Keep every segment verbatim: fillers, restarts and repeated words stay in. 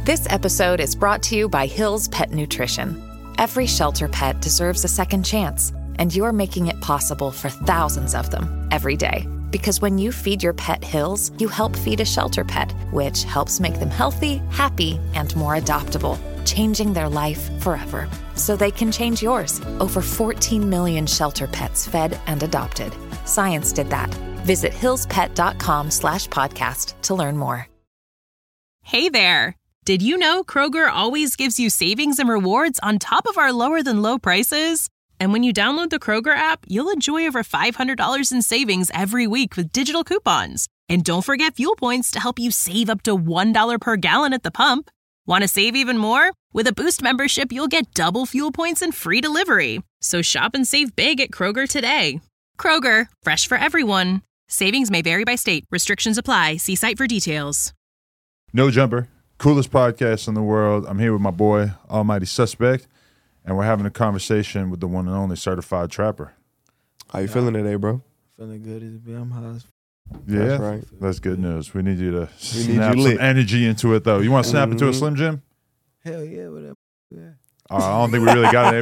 This episode is brought to you by Hill's Pet Nutrition. Every shelter pet deserves a second chance, and you're making it possible for thousands of them every day. Because when you feed your pet Hill's, you help feed a shelter pet, which helps make them healthy, happy, and more adoptable, changing their life forever. So they can change yours. Over fourteen million shelter pets fed and adopted. Science did that. Visit hillspet.com slash podcast to learn more. Hey there. Did you know Kroger always gives you savings and rewards on top of our lower than low prices? And when you download the Kroger app, you'll enjoy over five hundred dollars in savings every week with digital coupons. And don't forget fuel points to help you save up to one dollar per gallon at the pump. Want to save even more? With a Boost membership, you'll get double fuel points and free delivery. So shop and save big at Kroger today. Kroger, fresh for everyone. Savings may vary by state. Restrictions apply. See site for details. No Jumper, coolest podcast in the world. I'm here with my boy, Almighty Suspect, and we're having a conversation with the one and only Certified Trapper. How you feeling today, bro? Feeling good as be. I'm high as Yeah, That's right. That's good news. We need you to We need snap you some lit. energy into it, though. You want to snap into a Mhm. Slim Jim? hell yeah, whatever. Yeah. Uh, I don't think we really got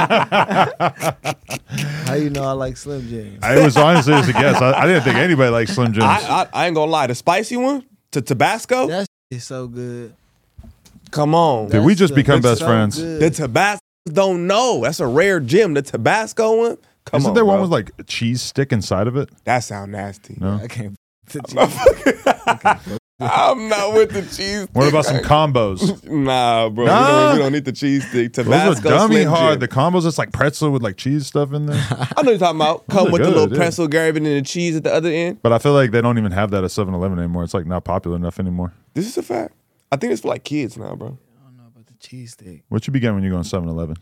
it. How you know I like Slim Jims? It was honestly just a guess. I, I didn't think anybody liked Slim Jims. I, I I ain't gonna lie, the spicy one, to Tabasco. That is so good. Come on, Did we just That's become that's best friends? good. the Tabasco don't know. That's a rare gem. The Tabasco one. Come Isn't on, there one bro. with like a cheese stick inside of it? That sound nasty. No. I can't. I'm not with the cheese. What stick. about some combos? Nah, bro. Nah. We, don't, we don't need the cheese stick. Those Tabasco are dummy Slim hard. Jim. The combos, it's like pretzel with like cheese stuff in there. I know you're talking about. Come Those are with the good, little yeah. pretzel gravy and the cheese at the other end. But I feel like they don't even have that at seven eleven anymore. It's like not popular enough anymore. This is a fact. I think it's for like kids now, bro. I don't know about the cheese stick. What you be getting when you go on seven eleven?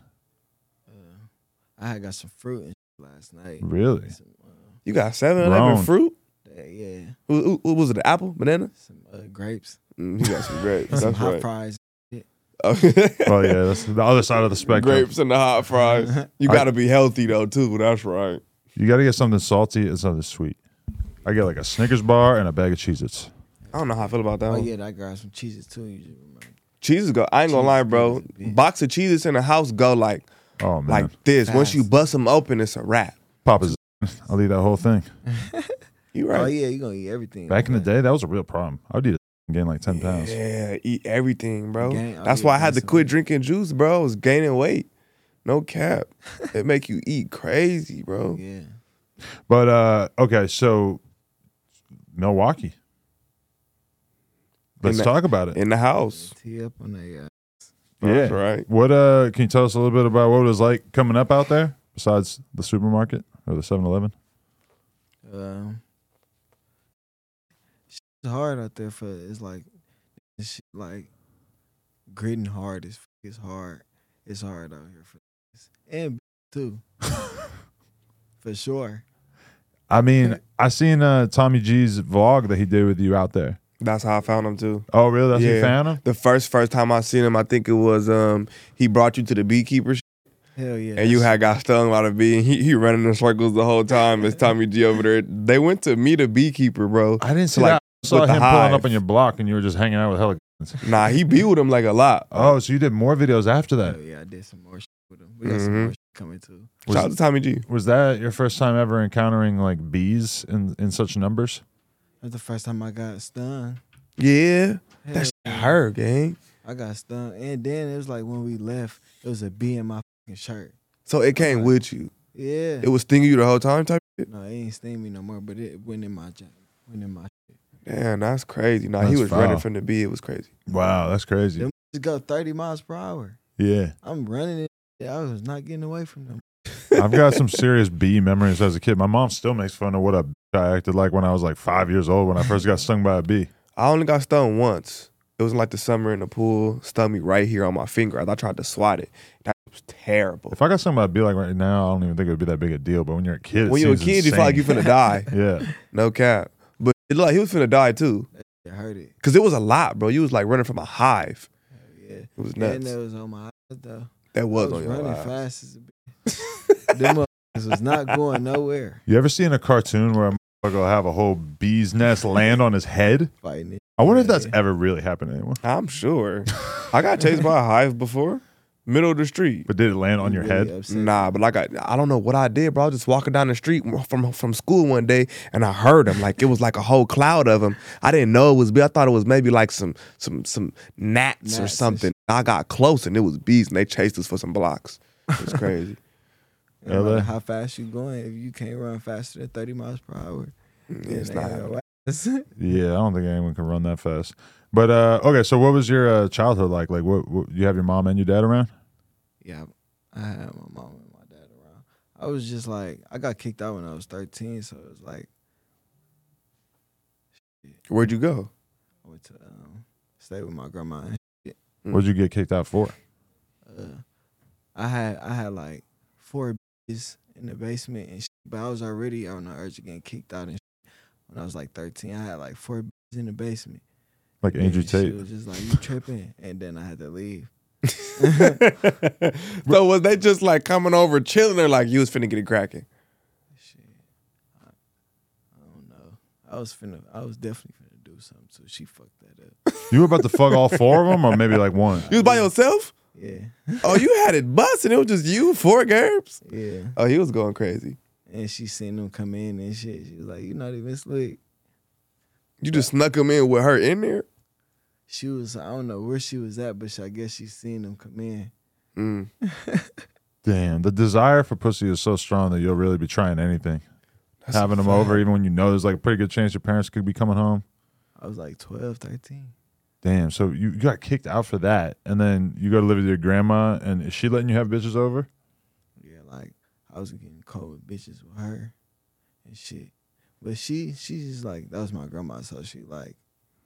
I had got some fruit and shit last night. Really? Some, uh, You got seven eleven Grown. fruit? yeah, What, what- what was it? The apple? Banana? some uh, grapes, Mm, you got some grapes. some That's hot right. fries. Oh yeah, that's the other side of the spectrum. Grapes and the hot fries. You I- got to be healthy though too. That's right. You got to get something salty and something sweet. I get like a Snickers bar and a bag of Cheez-Its. I don't know how I feel about that. Oh one. yeah, I got some cheeses too. You just remember. Cheeses go. I ain't gonna Cheese lie, bro. is a bitch. Box of cheeses in the house go like Oh man, like this. Once you Fast. bust them open, it's a wrap. Papa's. I'll eat that whole thing. You right? Oh yeah, you gonna eat everything. Back in the day, that was a real problem. I would eat a gain like ten pounds. Yeah, eat everything, bro. Gain- oh, That's yeah, why I had to gain quit some. drinking juice, bro. I was gaining weight. No cap. It make you eat crazy, bro. Yeah. But uh, okay, so Milwaukee. Let's In the- talk about it. In the house. Tee up on that. Uh, That's Yeah. right. What uh? Can you tell us a little bit about what it was like coming up out there, besides the supermarket or the seven eleven? Um, it's hard out there for it's like it's shit like gritting hard. It's it's hard. It's hard out here for this. And too, for sure. I mean, I seen uh, Tommy G's vlog that he did with you out there. That's how I found him too. Oh, really? That's how you Yeah. found him? The first first time I seen him, I think it was um he brought you to the beekeeper sh- Hell yeah. and you that's- had got stung by the bee. And he he running in circles the whole time. It's Tommy G over there. They went to meet a beekeeper, bro. I didn't see like, that. I saw with him the pulling hive. up on your block and you were just hanging out with Helicons. Nah, he be with him like a lot. Oh, so you did more videos after Hell that. yeah, I did some more shit with him. We got some Mhm. more shit coming too. Shout out to Tommy G. Was that your first time ever encountering like bees in, in such numbers? That's the first time I got stung. Yeah, Hell that shit yeah. hurt, gang. I got stung, and then it was like when we left, it was a bee in my fucking shirt. So it came with you. Yeah. It was stinging you the whole time, type shit. No, it ain't sting me no more, but it went in my jacket. Went in my shit. Damn, that's crazy. Nah, That's he was foul. running from the bee. It was crazy. Wow, that's crazy. Them just go thirty miles per hour. Yeah. I'm running it. I was not getting away from them. I've got some serious bee memories as a kid. My mom still makes fun of what a b- I acted like when I was like five years old when I first got stung by a bee. I only got stung once. It was like the summer in the pool. Stung me right here on my finger. I tried to swat it. That was terrible. If I got stung by a bee like right now, I don't even think it would be that big a deal. But when you're a kid, it When you're a seems kid, you feel like you insane. finna die. Yeah. No cap. But it looked like he was finna die too. It hurt it. Cause it was a lot, bro. You was like running from a hive. Yeah. It was And nuts. that was on my eyes though. That was, I was on your running eyes. fast as a bitch. Them motherfuckers was not going nowhere. You ever seen a cartoon where a motherfucker have a whole bee's nest land on his head. Fighting it. I wonder if that's Yeah. ever really happened to anyone. I'm sure. I got chased by a hive before, middle of the street. But did it land on your Really head? upset. Nah, but like I, I don't know what I did, bro. I was just walking down the street from from school one day, and I heard them. Like it was like a whole cloud of them. I didn't know it was bees. I thought it was maybe like some some some gnats, Gnats or and something. I got close, and it was bees, and they chased us for some blocks. It was crazy. No L A? matter how fast you going, if you can't run faster than thirty miles per hour, Yeah, then it's they not ain't happening. gonna last. Yeah, I don't think anyone can run that fast. But uh, okay, so what was your uh, childhood like? Like, what, what you have your mom and your dad around? Yeah, I had my mom and my dad around. I was just like, I got kicked out when I was thirteen, so it was like Where'd you go? I went to um, stay with my grandma. And Mm. What'd you get kicked out for? uh, I had I had like four bitches in the basement and shit, but I was already on the urge of getting kicked out and shit. When I was like thirteen, I had like four bitches in the basement. Like Andrew And Tate? She was just like, "You tripping?" And then I had to leave. So was they just like coming over chilling, or like you was finna get it cracking? Shit, I, I don't know. I was finna. I was definitely finna do something, so she fucked that up. You were about to fuck all four of them, or maybe like one? You was by yourself? Yeah, Oh, you had it busting. It was just you, four gerbs. yeah. Oh, he was going crazy. And she seen them come in and shit. She was like, "You not even slick." You just snuck him in with her in there. She was. I don't know where she was at, but she, I guess she seen them come in. Mm. Damn, the desire for pussy is so strong that you'll really be trying anything. That's Having a them over, fact. even when you know there's like a pretty good chance your parents could be coming home. I was like twelve, thirteen. Damn, so you got kicked out for that, and then you go to live with your grandma, and is she letting you have bitches over? Yeah, like I was getting cold with bitches with her and shit. But she, she's just like, that was my grandma, so she like.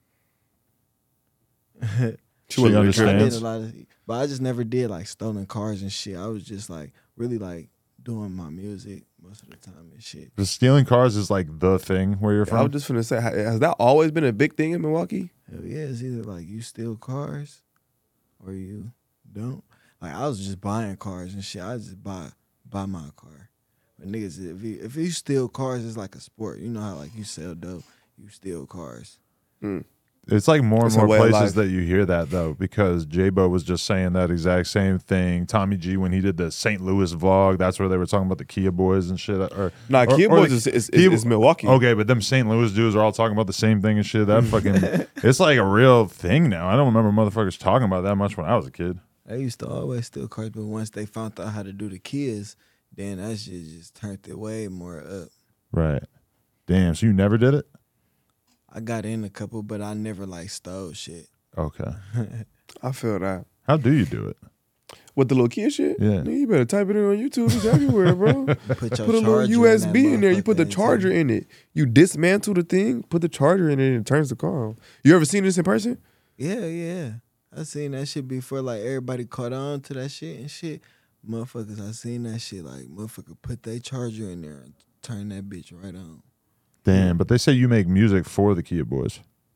She wasn't I understands. did a lot of, but I just never did like stolen cars and shit. I was just like really like doing my music most of the time and shit. The stealing cars is like the thing where you're I was from. just finna say, ha- has that always been a big thing in Milwaukee? Hell yeah, it's either like you steal cars or you don't. Like I was just buying cars and shit. I just buy buy my car. But niggas, if you if you steal cars, it's like a sport. You know how like you sell dope, you steal cars. It's like more and It's a more way of places life. that you hear that though, because J-Bo was just saying that exact same thing. Tommy G, when he did the Saint Louis vlog, that's where they were talking about the Kia Boys and shit. Or Nah, or- Kia or Boys the- is, is, is, Kia- is Milwaukee. Okay, but them Saint Louis dudes are all talking about the same thing and shit. That fucking, it's like a real thing now. I don't remember motherfuckers talking about that much when I was a kid. They used to always steal cars, but once they found out how to do the kids, then that shit just turned it way more up. Right. Damn. So you never did it? I got in a couple, but I never like stole shit. Okay. I feel that. How do you do it? With the little kid shit? Yeah. Nigga, you better type it in on YouTube. It's everywhere, bro. You put your Put a little charger U S in B that in there. You put the motherfucker charger and in it. You dismantle the thing, put the charger in it, and it turns the car on. You ever seen this in person? Yeah, yeah. I seen that shit before. Like everybody caught on to that shit and shit. Motherfuckers, I seen that shit. Like motherfucker put their charger in there and turn that bitch right on. Damn. But they say you make music for the Kia Boys.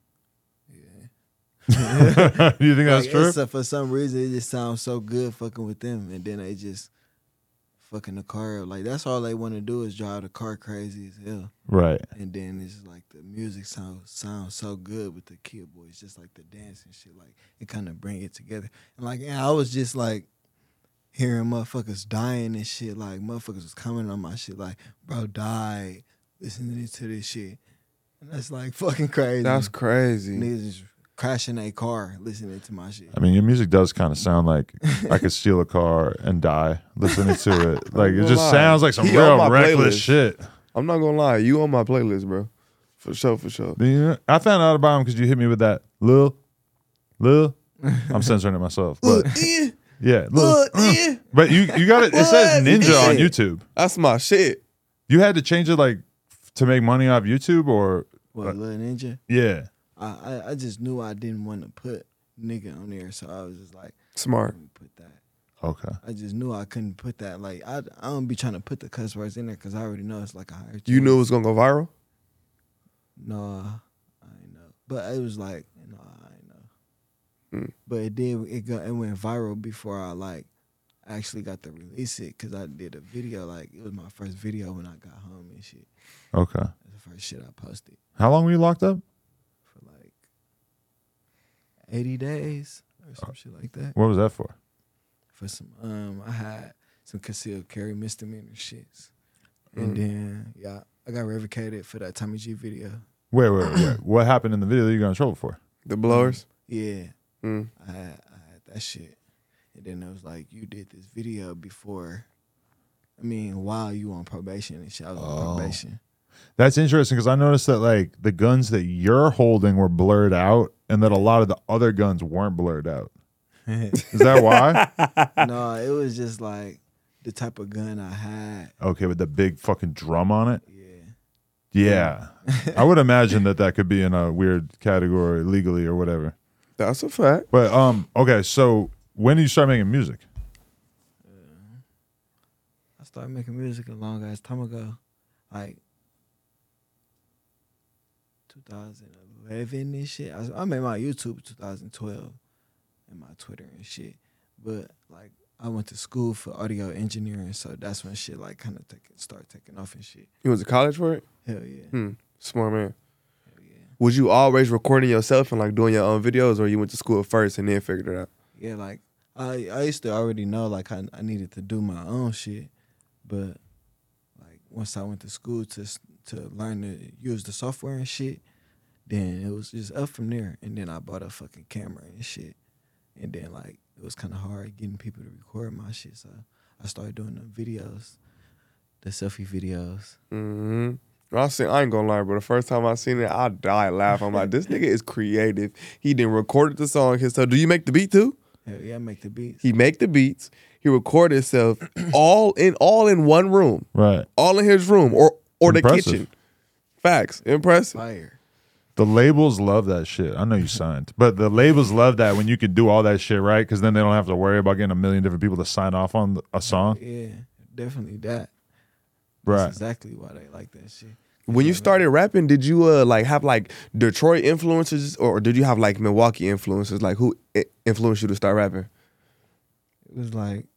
Yeah. Do you think that's Like, true? it's, uh, for some reason, it just sounds so good fucking with them, and then they just fucking the car up. Like that's all they want to do is drive the car crazy as hell. Right. And then it's like the music sounds sounds so good with the Kia Boys, just like the dance and shit. Like it kind of bring it together. And like yeah, I was just like hearing motherfuckers dying and shit. Like motherfuckers was coming on my shit. Like bro died listening to this shit, and that's like fucking crazy. That's crazy. Niggas just crashing a car listening to my shit. I mean, your music does kind of sound like I could steal a car and die listening to it. Like, it gonna just lie. sounds like some He on my real reckless playlist. shit. I'm not gonna lie. You on my playlist, bro. For sure, for sure. Do you- I found out about him because you hit me with that, Lil, Lil. I'm censoring it myself. But yeah, Lil. uh. But you, you got it. It says Ninja on YouTube. That's my shit. You had to change it like to make money off YouTube or, What, Lil Ninja? yeah. I, I I just knew I didn't want to put nigga on there, so I was just like, Smart. let me put that. Okay. I just knew I couldn't put that. Like I I don't be trying to put the cuss words in there because I already know it's like a higher. You knew it was gonna go viral? No, I ain't know. But it was like, no, I ain't know. Mm. But it did. It got it went viral before I like actually got to release it because I did a video. Like it was my first video when I got home and shit. Okay. It's the first shit I posted How long were you locked up? for like eighty days or some shit like that. What was that for? For some, um, I had some concealed carry misdemeanor shits, Mm. and then yeah, I got revocated for that Tommy G video. Wait, wait, wait. What happened in the video that you got in trouble for? The blowers. Yeah, Mm. I had, I had that shit, and then it was like, you did this video before. I mean, while you on probation and shit, I was on Oh. probation. That's interesting because I noticed that like the guns that you're holding were blurred out, and that a lot of the other guns weren't blurred out. Is that why? No, it was just like the type of gun I had. Okay, with the big fucking drum on it. Yeah. Yeah, I would imagine that that could be in a weird category legally or whatever. That's a fact. But um, okay, so when did you start making music? I started making music a long ass time ago, like two thousand eleven and shit. I, was- I made my YouTube two thousand twelve and my Twitter and shit. But like I went to school for audio engineering, so that's when shit like kind of take, start taking off and shit. You went to college for it? Hell yeah, Hmm. Smart man. hell yeah, Was you always recording yourself and like doing your own videos, or you went to school first and then figured it out? yeah. Like I I used to already know like I I needed to do my own shit, but like once I went to school to s- to learn to use the software and shit, then it was just up from there. And then I bought a fucking camera and shit, and then like it was kind of hard getting people to record my shit, so I started doing the videos, the selfie videos. Mm-hmm. I seen, I ain't gonna lie, bro. The first time I seen it, I died laughing. I'm like, this nigga is creative. He didn't recorded the song himself. Do you make the beat too? Hell yeah, I make the beats. He make the beats. He recorded himself all in all in one room, Right. all in his room or or the Impressive. kitchen. Facts, impressive. Fire. The labels love that shit. I know you signed, but the labels love that when you can do all that shit right, because then they don't have to worry about getting a million different people to sign off on a song. Yeah, definitely that. Right. That's exactly why they like that shit. When you started rapping, did you uh like have like Detroit influences, or did you have like Milwaukee influences? Like who i- influenced you to start rapping? It was like,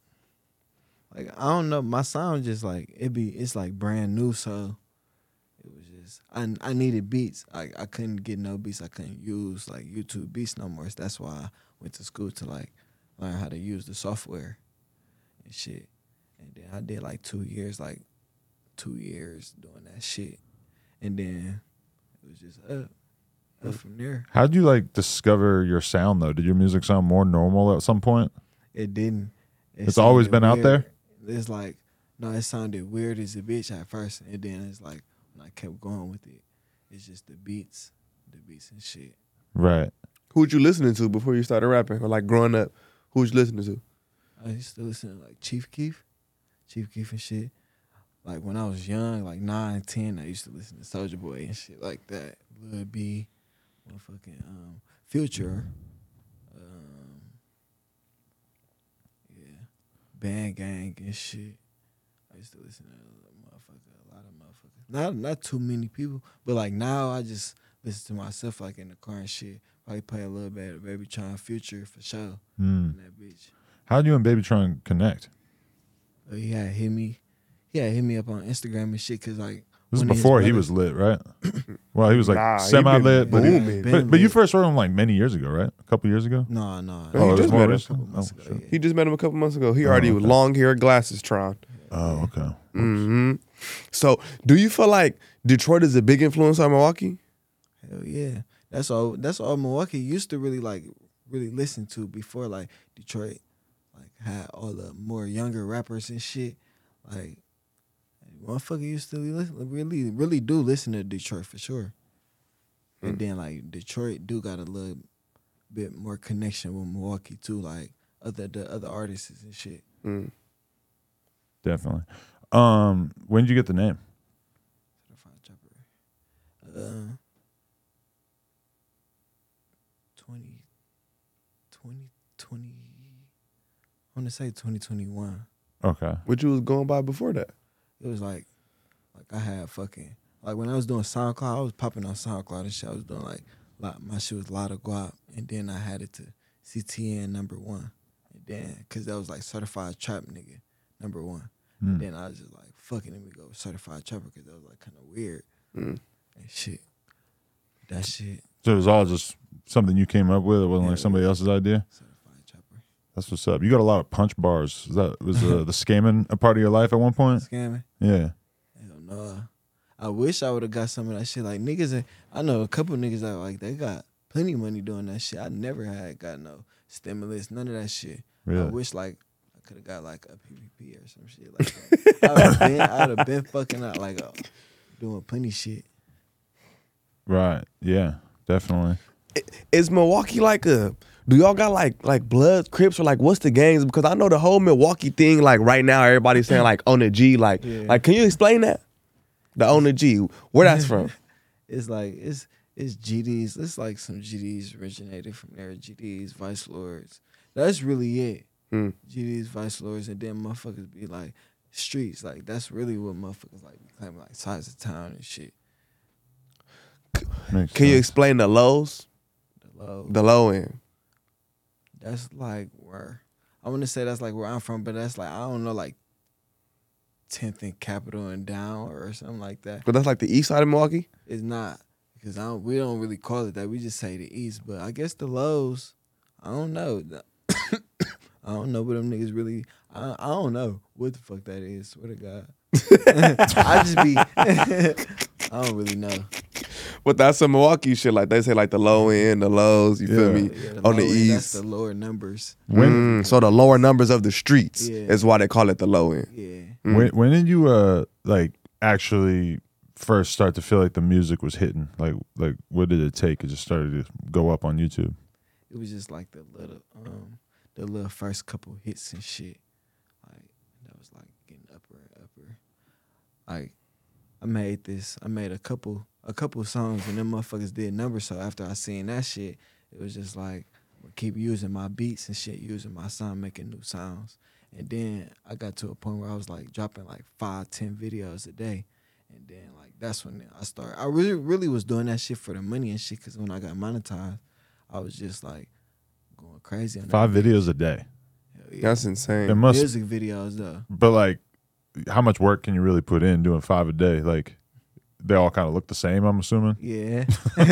like I don't know, my sound just like it be, it's like brand new, so it was just I I needed beats. I I couldn't get no beats. I couldn't use like YouTube beats no more. So that's why I went to school to like learn how to use the software and shit. And then I did like two years, like two years doing that shit, and then it was just up, up from there. How did you like discover your sound though? Did your music sound more normal at some point? It didn't. It It's always sounded been out there? weird. It's like, no, it sounded weird as a bitch at first, and then it's like when I kept going with it, it's just the beats, the beats and shit. Right. Who'd you listening to before you started rapping, or like growing up? Who'd you listening to? I used to listen to like Chief Keef, Chief Keef and shit. Like when I was young, like nine, ten, I used to listen to Soulja Boy and shit like that. Lil B, motherfucking um, Future, um, yeah, Band Gang and shit. I used to listen to a motherfucker, a lot of motherfuckers. Not not too many people, but like now I just listen to myself like in the car and shit. Probably play a little bit of Baby Tron Future for sure. Hmm. In that bitch. How did you and Baby Tron connect? Uh, he had hit me. He had hit me up on Instagram and shit, cause like This is one of his before he brothers- was lit, right? Well, he was like Nah, he semi been lit, but, he- booming. Been but but you lit. first heard him like many years ago, right? A couple years ago. No, no. Oh, Oh, you it was just more met him. recent? couple months Oh, ago, shit. yeah. He just met him a couple months ago. He Oh, already okay. long hair, glasses, Tron. Oh, okay. hmm So, do you feel like Detroit is a big influence on Milwaukee? Hell yeah. That's all. That's all Milwaukee used to really like really listen to before like Detroit like had all the more younger rappers and shit. Like motherfucker used to listen, really really do listen to Detroit for sure. And then like Detroit do got a little bit more connection with Milwaukee too, like other the other artists and shit. Mm. Definitely. Um, when did you get the name? Certified Trapper. Uh, twenty, twenty, twenty. I want to say twenty twenty-one. Okay. What you was going by before that? It was like, like I had fucking like when I was doing SoundCloud, I was popping on SoundCloud and shit. I was doing like, like my shit was Lotta Guap, and then I had it to C T N number one, and then cause that was like Certified Trap Nigga number one. Mm. And then I was just like, fucking, let me go Certified Trapper, cause that was like kind of weird. Mm. and shit. That shit. So it was all just something you came up with. It wasn't Yeah, like somebody else's idea. Certified trapper. That's what's up. You got a lot of punch bars. Is that was uh, the scamming a part of your life at one point? Scamming? Yeah. Hell no. I wish I would have got some of that shit. Like niggas, I know a couple niggas that like they got plenty of money doing that shit. I never had got no stimulus, none of that shit. Really? I wish like I could have got like a P P P or some shit like that. I'd have been, I'd have been fucking out like uh, doing plenty shit. Right. Yeah. Definitely. Is Milwaukee like a? Do y'all got like like Bloods, Crips, or like what's the gangs? Because I know the whole Milwaukee thing. Like right now, everybody's saying like on the G. Like Yeah. like, can you explain that? The on the G, where that's from? It's like it's it's G Ds. It's like some G Ds originated from there. G Ds, Vice Lords. That's really it. Mm. G Ds, Vice Lords, and then motherfuckers be like streets. Like that's really what motherfuckers like be claiming like sides of town and shit. Makes Can you sense. explain the lows, The low. the low end? That's like where I want to say that's like where I'm from, but that's like I don't know like tenth and Capitol and down or something like that. But that's like the east side of Milwaukee. It's not because I don't, we don't really call it that. We just say the East, but I guess the lows. I don't know. I don't know what them niggas really. I, I don't know what the fuck that is. Swear to God. I just be. I don't really know. But that's some Milwaukee shit. Like they say, like the low end, the lows. You feel Yeah. me? Yeah, On the low end, east. that's the lower numbers. When Mm, so the lower numbers of the streets Yeah. is why they call it the low end. Yeah. Mm. when when did you uh like actually first start to feel like the music was hitting? Like like what did it take? It just started to go up on YouTube. It was just like the little, um, the little first couple hits and shit. Like that was like getting upper and upper. Like I made this. I made a couple, a couple songs, and them motherfuckers did numbers. So after I seen that shit, it was just like I'm gonna keep using my beats and shit, using my sound, making new sounds. And then I got to a point where I was like dropping like five, ten videos a day. And then like that's when I started. I really, really was doing that shit for the money and shit. Cause when I got monetized, I was just like going crazy on that. Five videos a day. Hell yeah. That's insane. It must Music videos though. but like how much work can you really put in doing five a day? Like they all kind of look the same, I'm assuming. Yeah.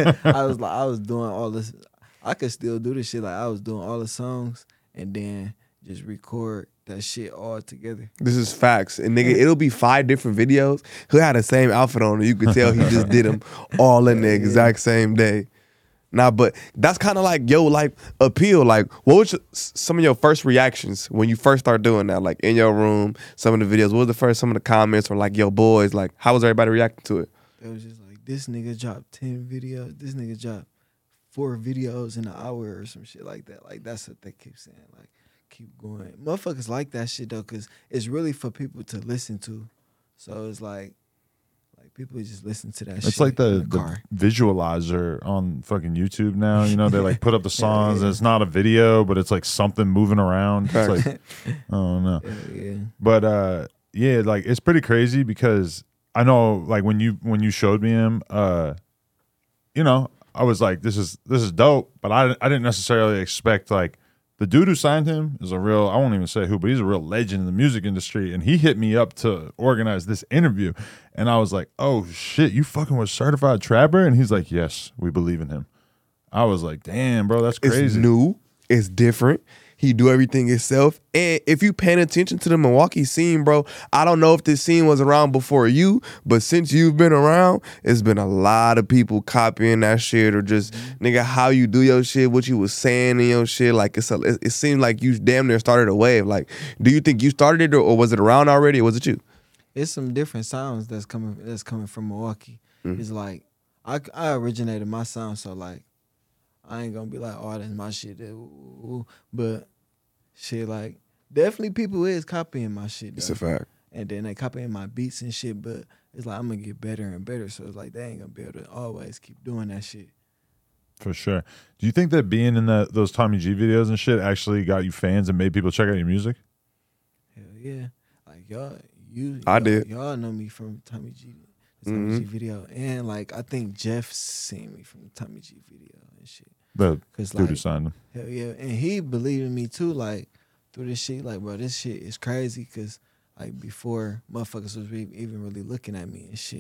I was like I was doing all this. I could still do this shit. Like I was doing all the songs and then just record that shit all together. This is facts. And nigga, it'll be five different videos. He'll have the same outfit on. And you could tell he just did them all in the exact same day. Nah, but that's kind of like yo, like appeal. Like, what was your, some of your first reactions when you first started doing that? Like in your room, some of the videos. What was the first? Some of the comments were like, "Yo, boys." Like, how was everybody reacting to it? It was just like this nigga dropped ten videos. This nigga dropped four videos in an hour or some shit like that. Like that's what they keep saying. Like keep going. Motherfuckers like that shit though, cause it's really for people to listen to. So it's like, like people just listen to that shit. It's like the, in the the car. visualizer on fucking YouTube now. You know, they like put up the songs and it's not a video, but it's like something moving around. It's like, I don't know. Yeah, yeah. But uh yeah, like it's pretty crazy because I know like when you when you showed me him, uh, you know, I was like, this is this is dope, but I I didn't necessarily expect like the dude who signed him is a real, I won't even say who, but he's a real legend in the music industry. And he hit me up to organize this interview. And I was like, oh shit, you fucking with Certified Trapper? And he's like, yes, we believe in him. I was like, damn, bro, that's crazy. It's new. It's different. He do everything himself. And if you paying attention to the Milwaukee scene, bro, I don't know if this scene was around before you, but since you've been around, it's been a lot of people copying that shit or just, mm-hmm. nigga, how you do your shit, what you was saying in your shit. Like, it's a, it, it seemed like you damn near started a wave. Like, do you think you started it or, or was it around already or was it you? It's some different sounds that's coming that's coming from Milwaukee. Mm-hmm. It's like, I, I originated my sound, so like, I ain't gonna be like, oh, that's my shit. But shit, like, definitely people is copying my shit, though. It's a fact. And then they copying my beats and shit, but it's like, I'm gonna get better and better. So it's like, they ain't gonna be able to always keep doing that shit. For sure. Do you think that being in the, those Tommy G videos and shit actually got you fans and made people check out your music? Hell yeah. Like, y'all, you, I y'all, did. Y'all know me from Tommy G. The Tommy mm-hmm. G video. And, like, I think Jeff seen me from the Tommy G video and shit. The Cause, dude like, who signed him. Hell yeah. And he believed in me too, like, through this shit. Like, bro, this shit is crazy because, like, before motherfuckers was re- even really looking at me and shit.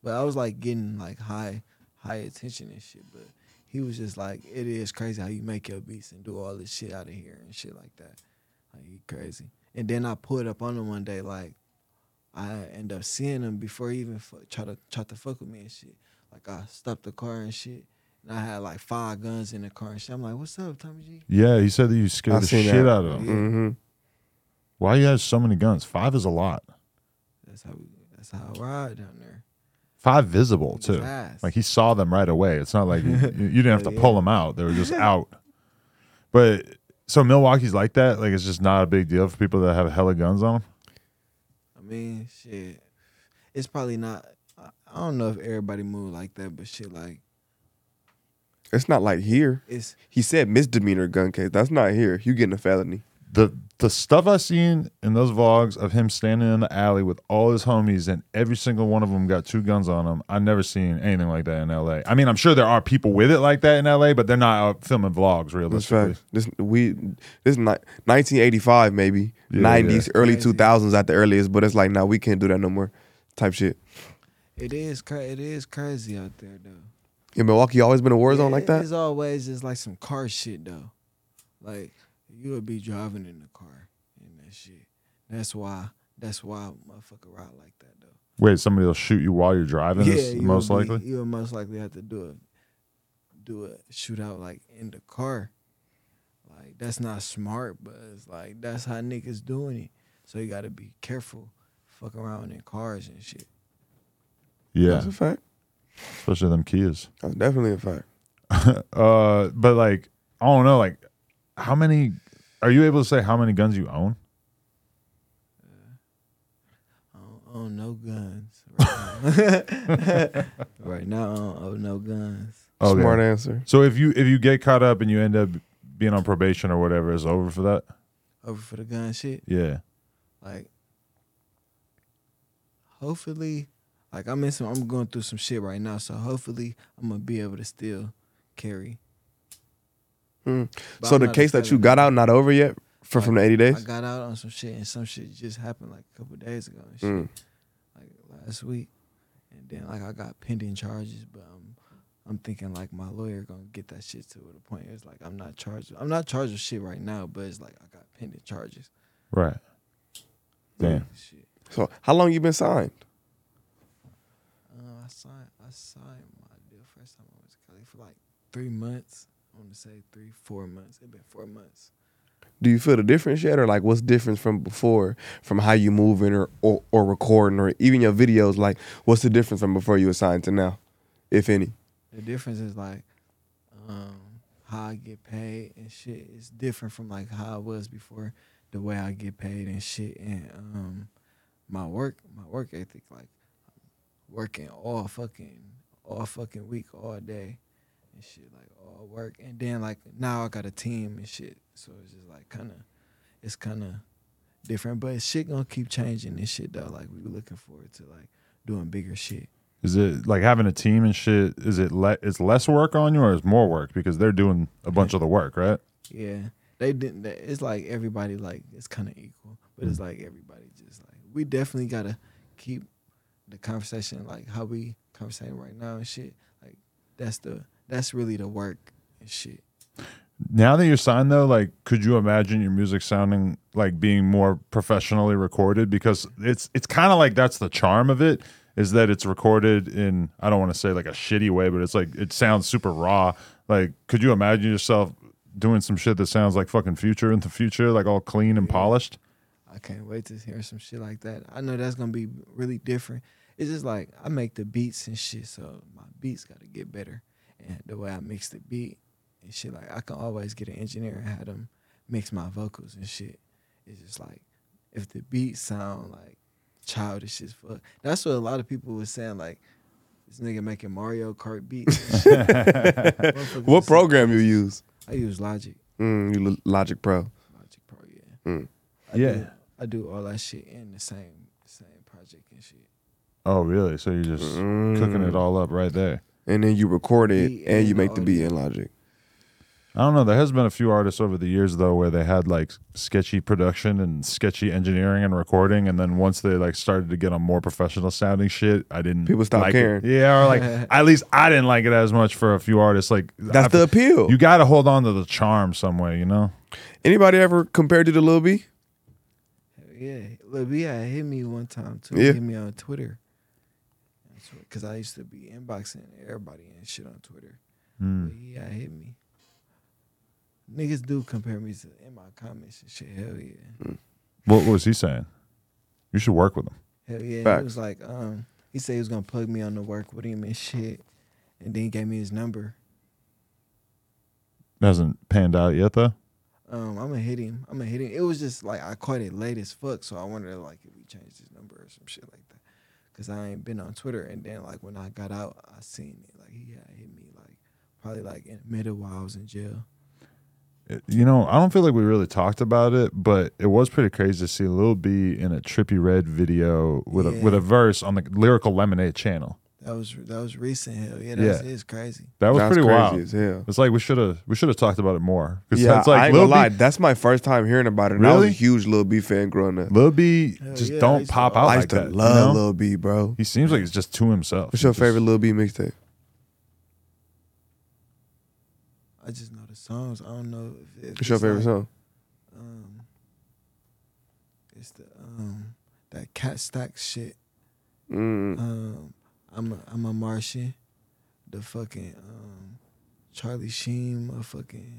But I was like getting like high, high attention and shit. But he was just like, it is crazy how you make your beats and do all this shit out of here and shit like that. Like, he crazy. And then I pulled up on him one day, like, I end up seeing him before he even fuck, try to try to fuck with me and shit. Like, I stopped the car and shit, and I had like five guns in the car and shit. I'm like, what's up, Tommy G? Yeah, he said that you scared I the seen shit that. out of him. Yeah. Mm-hmm. Why you have so many guns? Five is a lot. That's how we, that's how I ride down there. Five visible too. Fast. Like he saw them right away. It's not like you, you didn't have to Yeah. pull them out; they were just out. But so Milwaukee's like that. Like it's just not a big deal for people that have hella guns on them. I mean, shit. It's probably not. I I don't know if everybody move like that, but shit, like It's not like here. it's He said misdemeanor gun case. That's not here. You getting a felony. The the stuff I seen in those vlogs of him standing in the alley with all his homies and every single one of them got two guns on them. I never seen anything like that in L A. I mean, I'm sure there are people with it like that in L A, but they're not out filming vlogs That's realistically. fact. This we this is not nineteen eighty-five maybe Yeah, nineties yeah. early Crazy. two thousands at the earliest, but it's like now we can't do that no more. Type shit. it is cra- it is crazy out there though. In Milwaukee, always been a war zone Yeah, like that. It's always just like some car shit though. Like you would be driving in the car and that shit. That's why. That's why motherfucker ride like that though. Wait, somebody will shoot you while you're driving. is you most would be- likely. you would most likely have to do a do a shootout like in the car. Like that's not smart, but it's like that's how niggas doing it. So you got to be careful, fuck around in cars and shit. Yeah, That's a fact. especially them Kias. That's definitely a fact. uh, but like I don't know, like how many? Are you able to say how many guns you own? I don't own no guns right now. Right now, I don't own no guns. Okay. Smart answer. So if you if you get caught up and you end up being on probation or whatever, it's over for that. Over for the gun shit. Yeah. Like, hopefully, like I'm in some, I'm going through some shit right now. So hopefully, I'm gonna be able to still carry. Hmm. But So I'm the not a case that you felon. got out not over yet for Like, from the eighty days. I got out on some shit, and some shit just happened like a couple days ago and shit, Mm. like last week. And then like I got pending charges, but I'm I'm thinking like my lawyer gonna get that shit to the point. It's like I'm not charged. I'm not charged with shit right now, but it's like I got pending charges. Right. Damn. Shit. So how long you been signed? Uh, I signed. I signed my deal first time I was in Cali for like three months. I want to say three, four months. It's been four months. Do you feel the difference yet, or like what's different from before, from how you moving or, or or recording, or even your videos? Like, what's the difference from before you were signed to now, if any? The difference is like um, how I get paid and shit. It's different from like how I was before. The way I get paid and shit, and um, my work, my work ethic, like working all fucking, all fucking week, all day, and shit, like all work. And then like now I got a team and shit, so it's just like kind of, it's kind of different. But shit gonna keep changing and shit though. Like we looking forward to like doing bigger shit. Is it like having a team and shit? Is it le- it's less work on you or is more work because they're doing a bunch of the work, right? Yeah, they didn't. It's like everybody like it's kind of equal, but it's like everybody just like we definitely gotta keep the conversation like how we conversating right now and shit. Like that's the that's really the work and shit. Now that you're signed though, like could you imagine your music sounding like being more professionally recorded? Because it's it's kind of like that's the charm of it, is that it's recorded in, I don't want to say like a shitty way, but it's like it sounds super raw. Like could you imagine yourself doing some shit that sounds like fucking Future in the future, like all clean and polished? I can't wait to hear some shit like that. I know that's gonna be really different. It's just like I make the beats and shit, so my beats gotta get better. And the way I mix the beat and shit, like I can always get an engineer and have them mix my vocals and shit. It's just like if the beats sound like childish as fuck. That's what a lot of people was saying, like this nigga making Mario Kart beats. And shit. Motherfuckers What was program you saying- use? I use Logic. Mm, you lo- Logic Pro. Logic Pro, yeah. Mm. I Yeah. Do, I do all that shit in the same same project and shit. Oh really? So you're just cooking it all up right there. And then you record it Beat and and you make the beat audio. in Logic. I don't know. There has been a few artists over the years though where they had like sketchy production and sketchy engineering and recording, and then once they like started to get on more professional sounding shit, I didn't. People stopped like caring. It. Yeah, or like at least I didn't like it as much for a few artists. Like That's I, the appeal. You got to hold on to the charm some way, you know. Anybody ever compared you to Lil B? Yeah, Lil B had hit me one time too. Yeah. He hit me on Twitter. Because I used to be inboxing everybody and shit on Twitter. Mm. But he had hit me. Niggas do compare me to in my comments and shit. Hell yeah. What, what was he saying? You should work with him. Hell yeah. Facts. He was like, um, he said he was gonna plug me on to work with him and shit. And then he gave me his number. Hasn't panned out yet though. Um, I'm gonna hit him. I'm gonna hit him. It was just like I caught it late as fuck, so I wondered like if we changed his number or some shit like that. Cause I ain't been on Twitter, and then like when I got out, I seen it. Like he had hit me like probably like in the middle while I was in jail. You know, I don't feel like we really talked about it, but it was pretty crazy to see Lil B in a Trippie Redd video with Yeah. a with a verse on the Lyrical Lemonade channel. That was that was recent. Hell yeah, that's Yeah. it's crazy. That was That's pretty crazy wild. as hell. It's like we should have we should have talked about it more. 'Cause Yeah, it's like I ain't Lil gonna lie. B, That's my first time hearing about it. And I was a Really? huge Lil B fan growing up. Lil B Hell just yeah, I don't used to pop love- out I like used to that. love you know? Lil B, bro. He seems like he's just to himself. What's He your just- favorite Lil B mixtape? I just know the songs. I don't know if, if What's your it's favorite like, song? Um, it's the um that Cat Stack shit. Mm. Um, I'm a, I'm a Martian. The fucking um, Charlie Sheen, motherfucking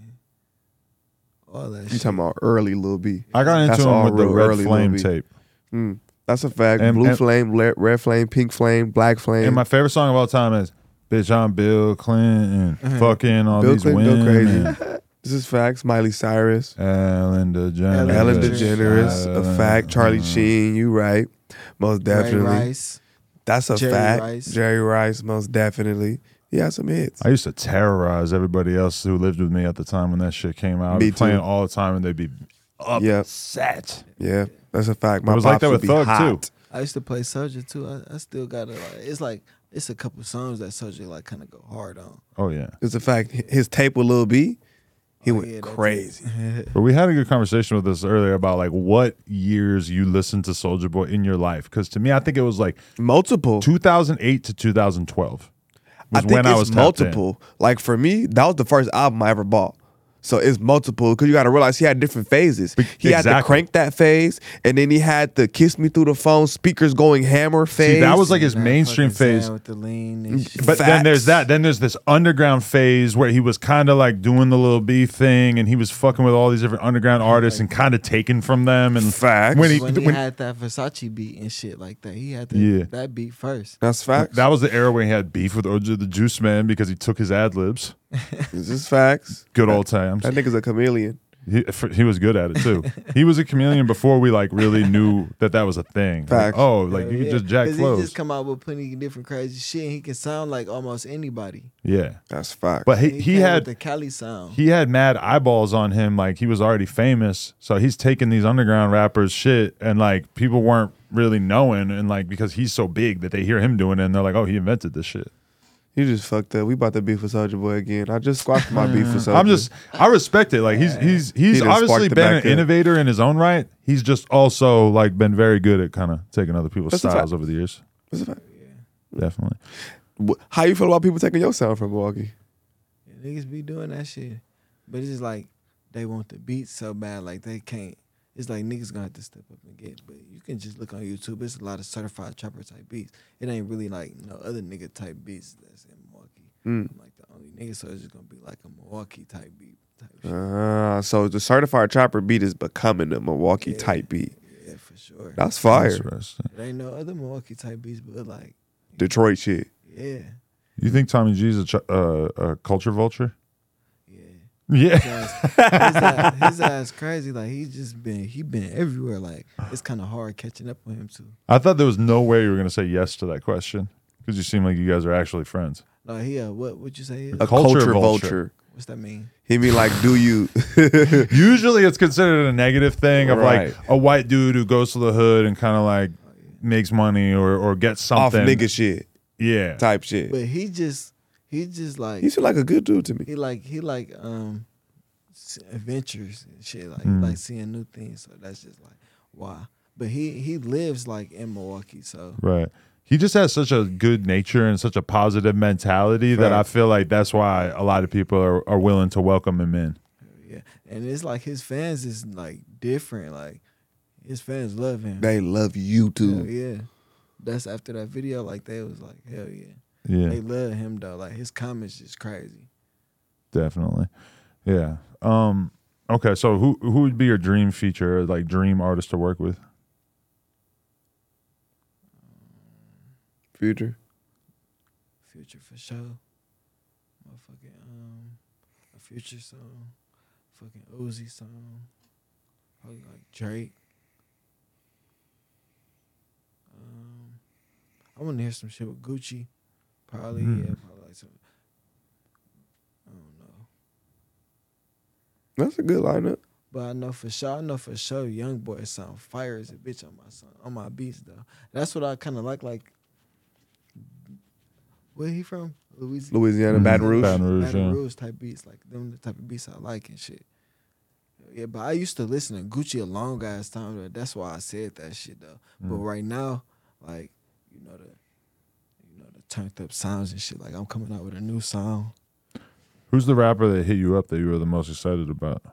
all that You shit. talking about early Lil B? I got That's into him all with the real Red early Flame Lil B. tape. Mm. That's a fact. And- Blue and- flame, le- red flame, pink flame, black flame. And my favorite song of all time is "Bitch, I'm Bill Clinton, fucking all Bill these Clinton go women." crazy. This is facts. Miley Cyrus, Ellen DeGeneres. Ellen DeGeneres. DeGeneres, a fact. Charlie Uh, Sheen, you right. Most Ray definitely. Rice. That's a Jerry fact. Rice. Jerry Rice, most definitely. He had some hits. I used to terrorize everybody else who lived with me at the time when that shit came out. I'd Me be playing too. all the time and they'd be Yep. upset. Yeah, that's a fact. My It was like pops that would with be Thug, hot. too. I used to play Soulja too. I, I still got it. Like, it's like it's a couple songs that Soulja like kind of go hard on. Oh, yeah. It's a fact. His tape with Lil B, he Oh, went yeah, that's crazy. it. But we had a good conversation with this earlier about like what years you listened to Soulja Boy in your life. Because to me, I think it was like Multiple. two thousand eight to two thousand twelve I was think when it's I was tapped in. multiple. Like for me, that was the first album I ever bought. So it's multiple because you got to realize he had different phases. Be- He had the exactly. Crank That phase, and then he had the Kiss Me Through the Phone, speakers going hammer phase. See, that was like his That mainstream fucking phase. sound with the lean and shit. But then there's Facts. that. Then there's this underground phase where he was kind of like doing the little B thing, and he was fucking with all these different underground artists and kind of taking from them. And Facts. when he, when he when- had that Versace beat and shit like that, he had the, Yeah. that beat first. That's facts. that was the era when he had beef with O J the Juice Man because he took his ad libs. This is facts. Good old times. That nigga's a chameleon. He, f- he was good at it too. He was a chameleon before we like really knew that that was a thing. Like, Facts. oh, like Hell you could yeah. just jack 'Cause flows. He just come out with plenty of different crazy shit. And he can sound like almost anybody. yeah, That's facts. but he And he came with had the Cali sound. he had mad eyeballs on him. Like he was already famous, so he's taking these underground rappers shit, and like people weren't really knowing, and like because he's so big that they hear him doing it, and they're like, oh, he invented this shit. You just fucked up. We about to beef with Soulja Boy again. I just squashed my beef with Soulja. I'm just I respect it. Like he's he's he's done obviously sparked it been an back up. innovator in his own right. He's just also like been very good at kind of taking other people's That's a styles fact. over the years. What's the fact? Definitely. Wh- How you feel about people taking your sound from Milwaukee? Yeah, niggas be doing that shit. But it's just like they want the beats so bad, like they can't. It's like niggas gonna have to step up and get. But you can just look on YouTube. It's a lot of certified trapper type beats. It ain't really like no other nigga type beats that's in Milwaukee. Mm. I'm like the only nigga, so it's just gonna be like a Milwaukee type beat type shit. Uh, so the certified trapper beat is becoming a Milwaukee Yeah. type beat. Yeah, for sure. That's fire. Interesting. There ain't no other Milwaukee type beats, but like, Detroit shit. yeah, You think Tommy G's a, ch- uh, a culture vulture? yeah. Yeah. His ass, his ass crazy. Like he's just been, he been everywhere. Like it's kind of hard catching up with him too. I thought there was no way you were going to say yes to that question because you seem like you guys are actually friends. No, he uh, what would you say? he is? A Culture culture, vulture. vulture. What's that mean? He mean like, do you? Usually it's considered a negative thing of Right. like a white dude who goes to the hood and kind of like makes money or, or gets Off something. nigga shit Yeah. type shit. But he just, he just like He seem like a good dude to me. he like he like um s- adventures and shit. Like Mm. like seeing new things. So that's just like why. But he he lives like in Milwaukee, so Right. He just has such a good nature and such a positive mentality that I Facts. feel like that's why a lot of people are, are willing to welcome him in. yeah. And it's like his fans is like different. Like his fans love him. They love you Hell too. yeah. That's after that video. Like they was like hell yeah. Yeah, They love him though. Like his comments is crazy. definitely. Yeah. Um. Okay. So who who would be your dream feature, or like dream artist to work with? Future. Future for sure. Motherfucking um, a Future song. Fucking Uzi song. Probably like Drake. Um, I want to hear some shit with Gucci. Probably Mm. yeah. Probably like some. I don't know, That's a good lineup. but I know for sure. I know for sure. Young Boy sound fire as a bitch on my song, on my beats though. That's what I kind of like. Like, where he from? Louisiana. Louisiana, Mhm. Baton Rouge. Baton Rouge, Baton yeah. Rouge type beats, like them the type of beats I like and shit. Yeah, but I used to listen to Gucci a long ass time. Though. That's why I said that shit though. But Mm. right now, like you know the, you know the turned up sounds and shit. Like I'm coming out with a new song. Who's the rapper that hit you up that you were the most excited about?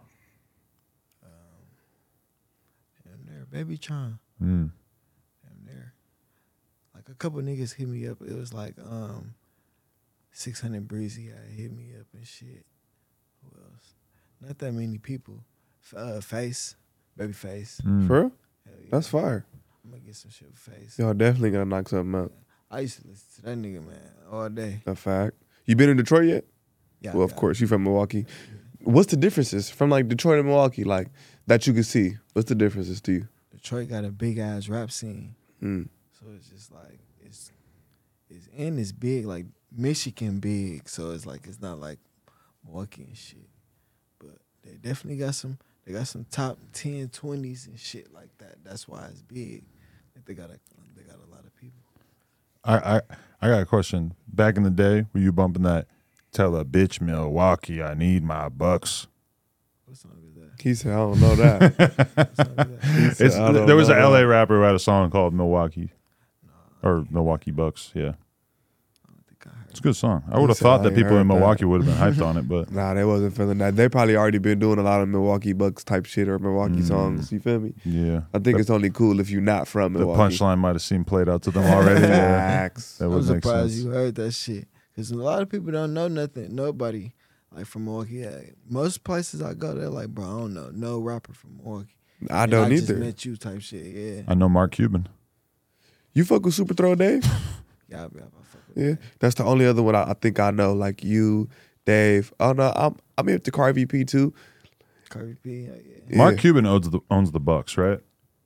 And there, Baby Tron. Mm. And there, like a couple niggas hit me up. It was like um, six hundred Breezy had hit me up and shit. Who else? Not that many people. F- Uh, Face, Baby Face. Mm. For real? Hell yeah. That's fire. I'm gonna get some shit with Face. Y'all definitely gotta knock something out. I used to listen to that nigga, man, all day. A fact. You been in Detroit yet? Yeah, Well, of yeah. course, you from Milwaukee. What's the differences from like Detroit and Milwaukee, like that you can see? What's the differences to you? Detroit got a big ass rap scene, Mm. so it's just like it's it's and it's big, like Michigan big. So it's like it's not like Milwaukee and shit, but they definitely got some. They got some top ten, twenties and shit like that. That's why it's big. Like they got a they got a lot of people. I, I I got a question. Back in the day, were you bumping that "Tell a bitch Milwaukee I need my bucks"? What song is that? He said, I don't know that. What song is that? It's, I don't there was know an L A that. rapper who had a song called Milwaukee or Milwaukee Bucks. Yeah, I don't think I heard. it's a good song. I He would have said, thought "I that ain't people in heard that." Milwaukee would have been hyped on it, but Nah, they wasn't feeling that. They probably already been doing a lot of Milwaukee Bucks type shit or Milwaukee Mm. songs. You feel me? yeah, I think it's only cool if you're not from the Milwaukee. punchline might have seemed played out to them already. Yeah, Facts. that I'm would make surprised sense. you heard that shit. Because a lot of people don't know nothing. Nobody, like, from Milwaukee. Yeah, most places I go, they're like, bro, I don't know. No rapper from Milwaukee. I And don't I just either. met you type shit, yeah. I know Mark Cuban. You fuck with Super Throw Dave? Yeah, I, be- I fuck with Yeah, that. that's the only other one I, I think I know. Like you, Dave. Oh no, I'm I'm here to Car V P too. Curry P, yeah, yeah. Mark Yeah. Cuban owns the owns the Bucks, right?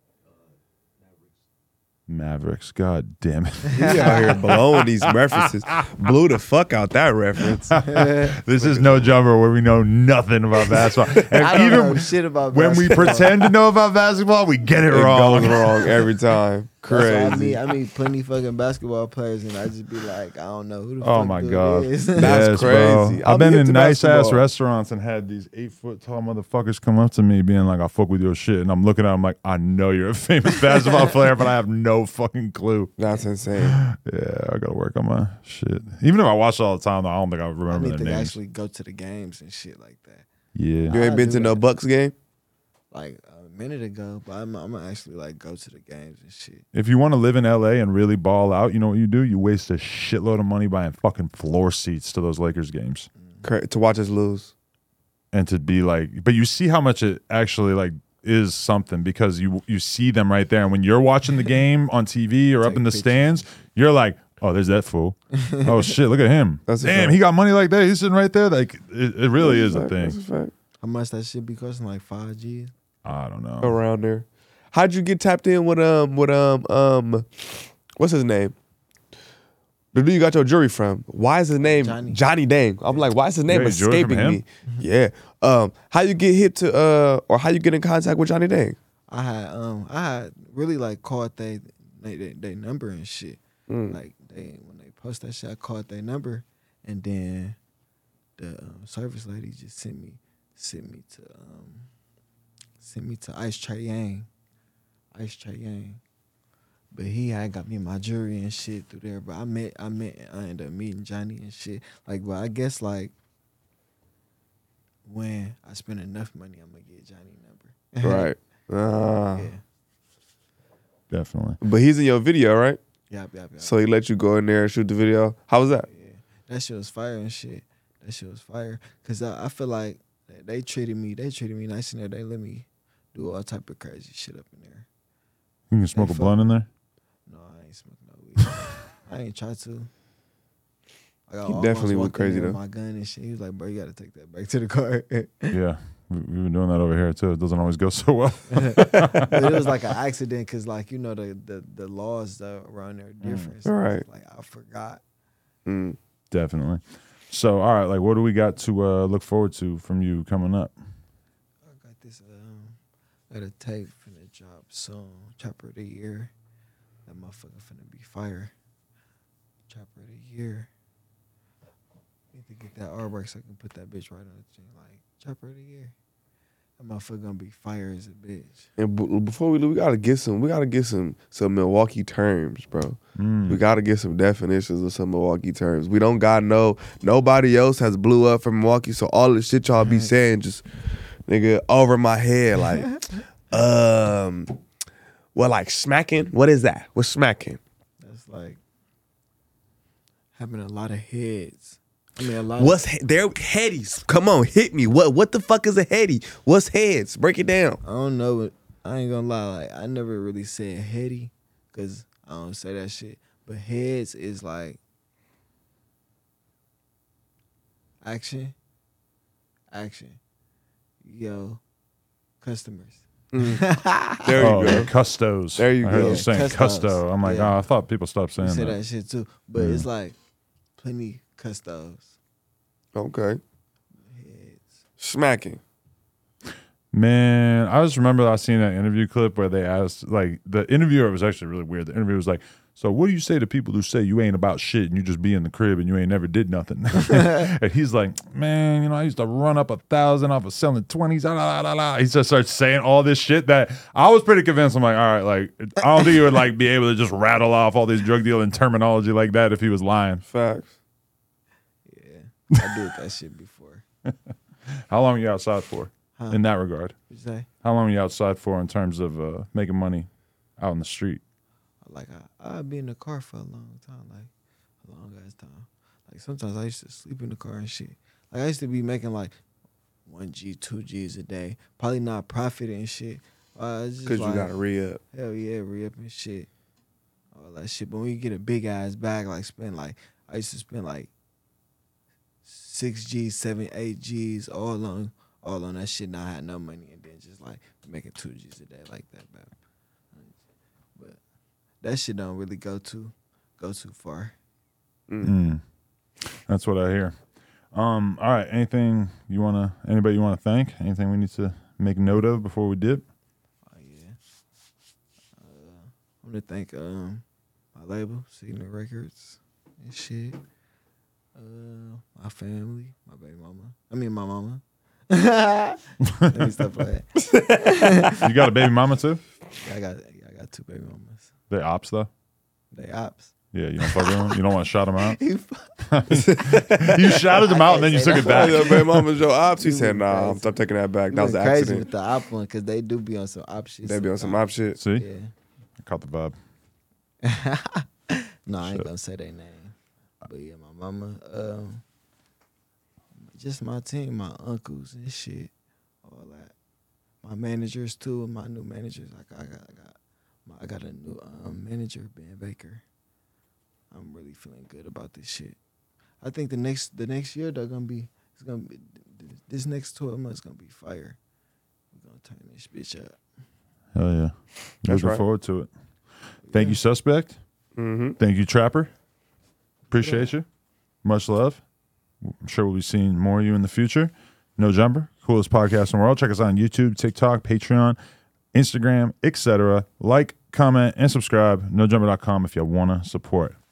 Mavericks. God damn it. He out here blowing these references. Blew the fuck out that reference. This is no jumper where we know nothing about basketball. And I don't even know shit about when we basketball. pretend to know about basketball, we get it, It wrong. goes wrong every time. That's why I Crazy. meet, I meet plenty fucking basketball players, and I just be like, I don't know who the Oh fuck my dude god, is. That's Yes, crazy. Bro. I'm I've been hip in to nice ass basketball. restaurants and had these eight foot tall motherfuckers come up to me, being like, "I fuck with your shit," and I'm looking at them like, "I know you're a famous basketball player, but I have no fucking clue." That's insane. Yeah, I gotta work on my shit. Even if I watch it all the time, though, I don't think I I remember need their to names. actually go to the games and shit like that. Yeah, You ain't I been do to no that. Bucks game? Like a minute ago, but I'm, I'm gonna actually like go to the games and shit. if you want to live in L A and really ball out, you know what you do? You waste a shitload of money buying fucking floor seats to those Lakers games. Cra- To watch us lose. And to be like, but you see how much it actually like is something because you you see them right there. And when you're watching the game on T V or up Take in the pictures. stands, you're like, oh, there's that fool. Oh shit, look at him. That's a Damn, fact. he got money like that. He's sitting right there. Like it, it really is a That's thing. That's a fact. How much that shit be costing? Like five G's. I don't know. Around there. How'd you get tapped in with um with um um what's his name? The dude you got your jury from. Why is his name Johnny, Johnny. Dang? I'm like, why is his name You got your jury from escaping him? me? Yeah. Um, how you get hit to uh or how you get in contact with Johnny Dang? I had um I had really like called they they they, they number and shit. Mm. Like they when they post that shit, I called their number, and then the um, service lady just sent me sent me to um, sent me to Ice Trey Yang, Ice Trey Yang. But he had got me my jewelry and shit through there. But I met, I met, I ended up meeting Johnny and shit. Like, but I guess like when I spend enough money, I'm gonna get Johnny number. Right. Uh, Yeah. Definitely. But he's in your video, right? Yep, yep, yep. So he let you go in there and shoot the video. How was that? Yeah, that shit was fire and shit. That shit was fire. Cause I, I feel like they treated me, they treated me nice in there. They let me do all type of crazy shit up in there. You can smoke Hey, a blunt in there? No, I ain't smoking no weed. I ain't try to. I got He almost definitely went walked in crazy, there with though. my gun and shit. He was like, bro, you gotta take that back to the car. Yeah. We- We've been doing that over here too. It doesn't always go so well. But it was like an accident because, like, you know, the, the, the laws that around there are different. So Right. it's like, I forgot. Mm. Definitely. So, all right, like, what do we got to uh, look forward to from you coming up? I got this, um, got a tape finna drop soon. Chopper of the year. That motherfucker finna be fire. Chopper of the year. Need to get that artwork so I can put that bitch right on the thing. Like, chopper of the year. That motherfucker gonna be fire as a bitch. And b- before we leave, we gotta get some. We gotta get some some Milwaukee terms, bro. Mm. We gotta get some definitions of some Milwaukee terms. We don't got no. Nobody else has blew up from Milwaukee, so all the shit y'all be saying just, nigga, over my head. Like, um, well, like smacking. What is that? What's smacking? That's like having a lot of heads. I mean, a lot What's of, he- they're headies? Come on, hit me. What what the fuck is a heady? What's heads? Break it down. I don't know, but I ain't gonna lie. Like, I never really said heady because I don't say that shit. But heads is like action, action. Yo, customers. There oh, you go. custos. There you I heard go. you saying Custos. custo. I'm like, Yeah. oh, I thought people stopped saying You say that. that shit too. But Yeah. it's like plenty custos. Okay. Heads. Smacking. Man, I just remember I seen that interview clip where they asked, like, the interviewer, it was actually really weird. The interviewer was like, so what do you say to people who say you ain't about shit and you just be in the crib and you ain't never did nothing? And he's like, man, you know, I used to run up a thousand off of selling twenties. Ah, la, la, la. He just starts saying all this shit that I was pretty convinced. I'm like, all right, like, I don't think he would like be able to just rattle off all these drug dealing terminology like that if he was lying. Facts. Yeah, I did that shit before. How long are you outside for Huh? in that regard? What you say? How long are you outside for in terms of uh, making money out in the street? Like I, I'd be in the car for a long time, like a long ass time. Like sometimes I used to sleep in the car and shit. Like I used to be making like one G, two G's a day. Probably not profiting and shit. Uh, it's just Cause like, you gotta re up. hell yeah, re up and shit, all that shit. But when you get a big ass bag, like spend like I used to spend like six G's, seven, eight G's, all on all on that shit. And I had no money, and then just like making two G's a day like that, man. But that shit don't really go too go too far. Mm. That's what I hear. Um, all right. Anything you wanna? Anybody you wanna thank? Anything we need to make note of before we dip? Oh yeah. Uh, I want to thank um my label, Signal Records, and shit. Uh, my family, my baby mama. I mean my mama. Let me stop playing. You got a baby mama too? I got yeah, I got two baby mamas. They ops though. They ops. Yeah, you don't fuck with them. You don't want to shout them out. You You shouted them out and then you took it back. Your baby mama's your ops. He You said, went nah, I'm, crazy. I'm taking that back. You That was an went crazy accident. with the op one because they do be on some op shit. They be on some sometimes. op shit. See, Yeah. I caught the vibe. No, I ain't Shit. gonna say their name. But yeah, my mama, um, just my team, my uncles and shit, all that. My managers too, and my new managers. I got, I got, I got, my, I got a new um, manager, Ben Baker. I'm really feeling good about this shit. I think the next, the next year they're gonna be, it's gonna be, this next twelve months gonna be fire. We're gonna turn this bitch up. Hell yeah. That's Looking right. forward to it. Thank you, Suspect. Mm-hmm. Thank you, Trapper. Appreciate you. Much love. I'm sure we'll be seeing more of you in the future. No Jumper, coolest podcast in the world. Check us out on YouTube, TikTok, Patreon, Instagram, et cetera. Like, comment, and subscribe. no jumper dot com if you want to support.